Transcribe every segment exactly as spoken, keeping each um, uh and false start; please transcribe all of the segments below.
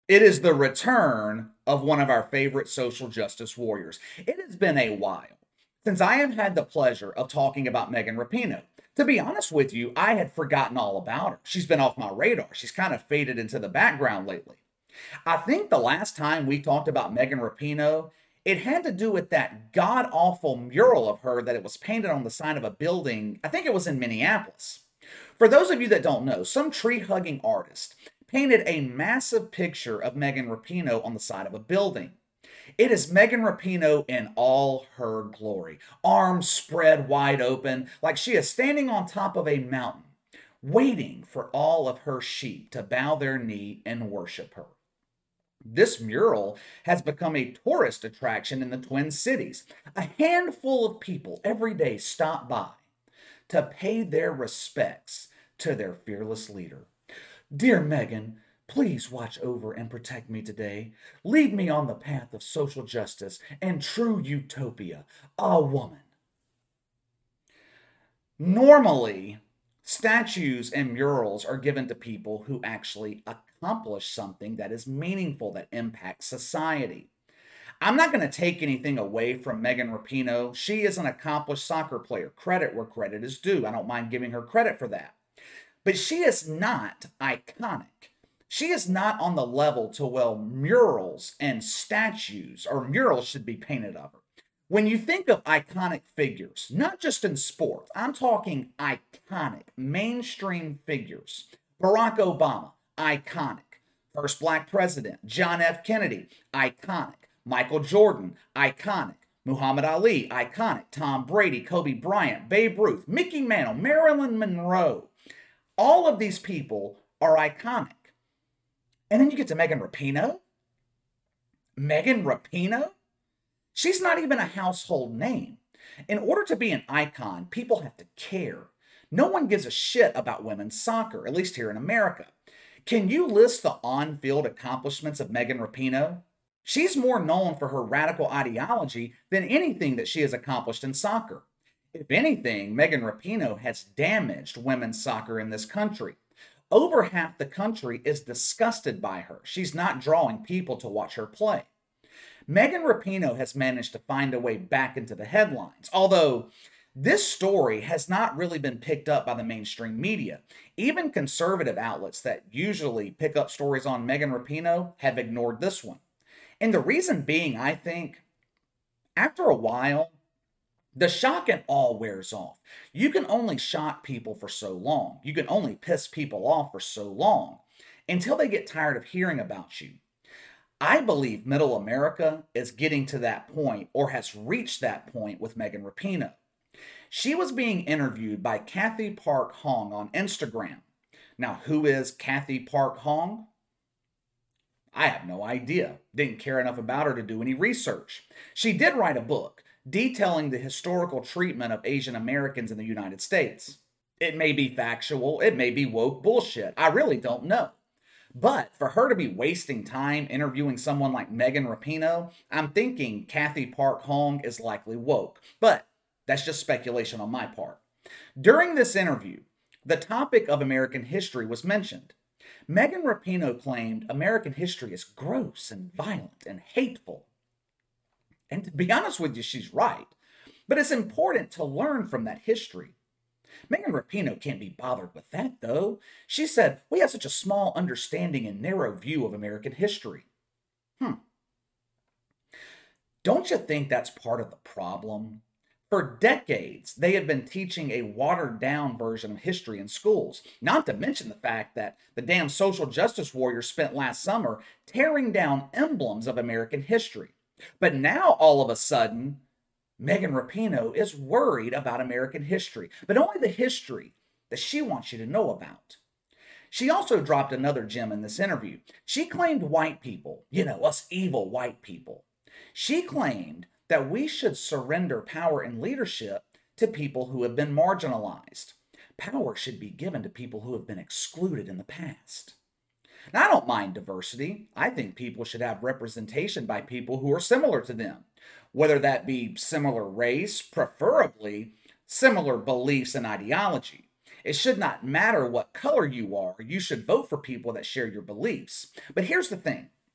It is the return of one of our favorite social justice warriors. It has been a while since I have had the pleasure of talking about Megan Rapinoe. To be honest with you, I had forgotten all about her. She's been off my radar. She's kind of faded into the background lately. I think the last time we talked about Megan Rapinoe, it had to do with that god awful mural of her that it was painted on the side of a building. I think it was in Minneapolis. For those of you that don't know, some tree hugging artist painted a massive picture of Megan Rapinoe on the side of a building. It is Megan Rapinoe in all her glory, arms spread wide open, like she is standing on top of a mountain, waiting for all of her sheep to bow their knee and worship her. This mural has become a tourist attraction in the Twin Cities. A handful of people every day stop by to pay their respects to their fearless leader. Dear Megan, please watch over and protect me today. Lead me on the path of social justice and true utopia. A woman. Normally, statues and murals are given to people who actually accomplish something that is meaningful, that impacts society. I'm not going to take anything away from Megan Rapinoe. She is an accomplished soccer player. Credit where credit is due. I don't mind giving her credit for that. But she is not iconic. She is not on the level to where murals and statues or murals should be painted of her. When you think of iconic figures, not just in sports, I'm talking iconic, mainstream figures. Barack Obama, iconic. First black president, John F. Kennedy, iconic. Michael Jordan, iconic. Muhammad Ali, iconic. Tom Brady, Kobe Bryant, Babe Ruth, Mickey Mantle, Marilyn Monroe. All of these people are iconic. And then you get to Megan Rapinoe. Megan Rapinoe? She's not even a household name. In order to be an icon, people have to care. No one gives a shit about women's soccer, at least here in America. Can you list the on-field accomplishments of Megan Rapinoe? She's more known for her radical ideology than anything that she has accomplished in soccer. If anything, Megan Rapinoe has damaged women's soccer in this country. Over half the country is disgusted by her. She's not drawing people to watch her play. Megan Rapinoe has managed to find a way back into the headlines, although this story has not really been picked up by the mainstream media. Even conservative outlets that usually pick up stories on Megan Rapinoe have ignored this one. And the reason being, I think, after a while, the shock and awe wears off. You can only shock people for so long. You can only piss people off for so long until they get tired of hearing about you. I believe middle America is getting to that point or has reached that point with Megan Rapinoe. She was being interviewed by Kathy Park Hong on Instagram. Now, who is Kathy Park Hong? I have no idea. Didn't care enough about her to do any research. She did write a book detailing the historical treatment of Asian Americans in the United States. It may be factual, it may be woke bullshit. I really don't know. But for her to be wasting time interviewing someone like Megan Rapinoe, I'm thinking Kathy Park Hong is likely woke. But that's just speculation on my part. During this interview, the topic of American history was mentioned. Megan Rapinoe claimed American history is gross and violent and hateful. And to be honest with you, she's right. But it's important to learn from that history. Megan Rapinoe can't be bothered with that, though. She said, we have such a small understanding and narrow view of American history. Hmm. Don't you think that's part of the problem? For decades, they have been teaching a watered-down version of history in schools, not to mention the fact that the damn social justice warriors spent last summer tearing down emblems of American history. But now, all of a sudden, Megan Rapinoe is worried about American history, but only the history that she wants you to know about. She also dropped another gem in this interview. She claimed white people, you know, us evil white people. She claimed that we should surrender power and leadership to people who have been marginalized. Power should be given to people who have been excluded in the past. Now, I don't mind diversity. I think people should have representation by people who are similar to them, whether that be similar race, preferably similar beliefs and ideology. It should not matter what color you are. You should vote for people that share your beliefs. But here's the thing.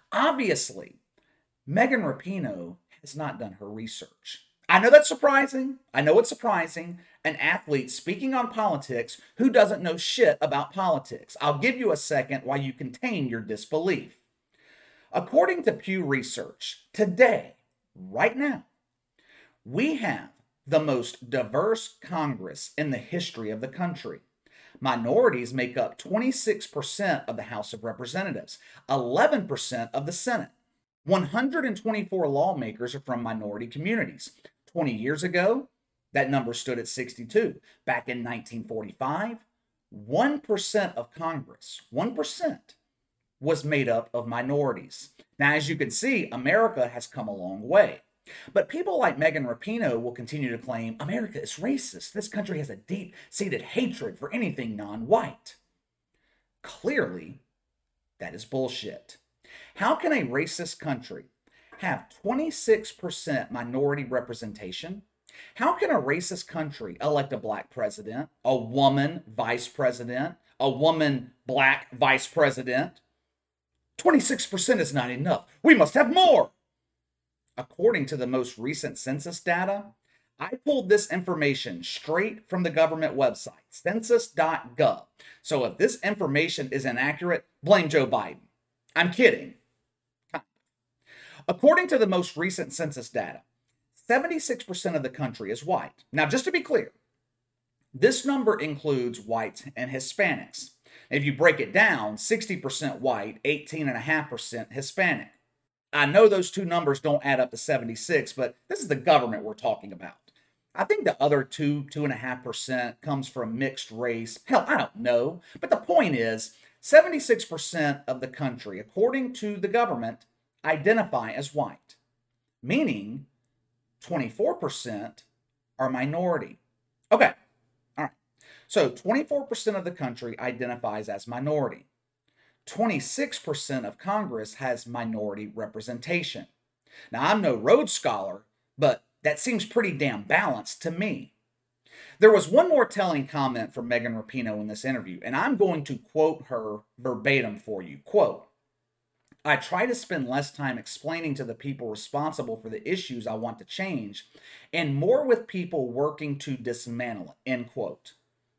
Obviously, Megan Rapinoe has not done her research. I know that's surprising. I know it's surprising. An athlete speaking on politics who doesn't know shit about politics. I'll give you a second while you contain your disbelief. According to Pew Research, today, right now, we have the most diverse Congress in the history of the country. Minorities make up twenty-six percent of the House of Representatives, eleven percent of the Senate. one hundred twenty-four lawmakers are from minority communities. twenty years ago, that number stood at sixty-two. Back in nineteen forty-five, one percent of Congress, one percent, was made up of minorities. Now, as you can see, America has come a long way. But people like Megan Rapinoe will continue to claim America is racist. This country has a deep-seated hatred for anything non-white. Clearly, that is bullshit. How can a racist country have twenty-six percent minority representation? How can a racist country elect a black president, a woman vice president, a woman black vice president? twenty-six percent is not enough. We must have more. According to the most recent census data, I pulled this information straight from the government website, census dot gov. So if this information is inaccurate, blame Joe Biden. I'm kidding. According to the most recent census data, seventy-six percent of the country is white. Now, just to be clear, this number includes whites and Hispanics. If you break it down, sixty percent white, eighteen point five percent Hispanic. I know those two numbers don't add up to seventy-six, but this is the government we're talking about. I think the other two, two and a half percent comes from mixed race. Hell, I don't know. But the point is, seventy-six percent of the country, according to the government, identify as white, meaning twenty-four percent are minority. Okay, all right. So twenty-four percent of the country identifies as minority. twenty-six percent of Congress has minority representation. Now, I'm no Rhodes Scholar, but that seems pretty damn balanced to me. There was one more telling comment from Megan Rapinoe in this interview, and I'm going to quote her verbatim for you. Quote, "I try to spend less time explaining to the people responsible for the issues I want to change and more with people working to dismantle it." End quote.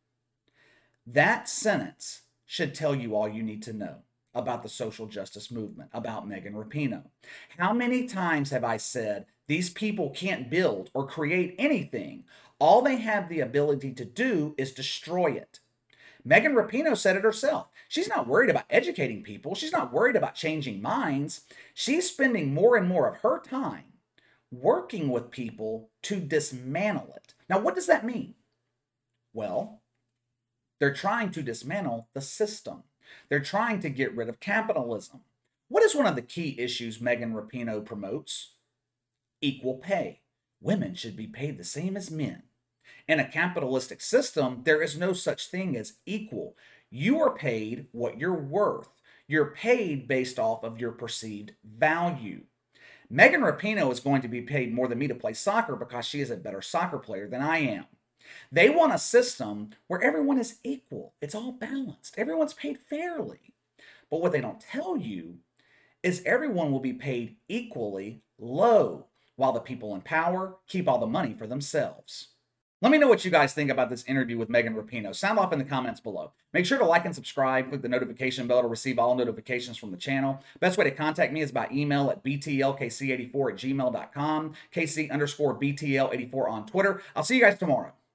That sentence should tell you all you need to know about the social justice movement, about Megan Rapinoe. How many times have I said these people can't build or create anything? All they have the ability to do is destroy it. Megan Rapinoe said it herself. She's not worried about educating people. She's not worried about changing minds. She's spending more and more of her time working with people to dismantle it. Now, what does that mean? Well, they're trying to dismantle the system. They're trying to get rid of capitalism. What is one of the key issues Megan Rapinoe promotes? Equal pay. Women should be paid the same as men. In a capitalistic system, there is no such thing as equal. You are paid what you're worth. You're paid based off of your perceived value. Megan Rapinoe is going to be paid more than me to play soccer because she is a better soccer player than I am. They want a system where everyone is equal. It's all balanced. Everyone's paid fairly. But what they don't tell you is everyone will be paid equally low, while the people in power keep all the money for themselves. Let me know what you guys think about this interview with Megan Rapinoe. Sound off in the comments below. Make sure to like and subscribe. Click the notification bell to receive all notifications from the channel. Best way to contact me is by email at b t l k c eighty-four at gmail dot com, kc underscore b t l eighty-four on Twitter. I'll see you guys tomorrow.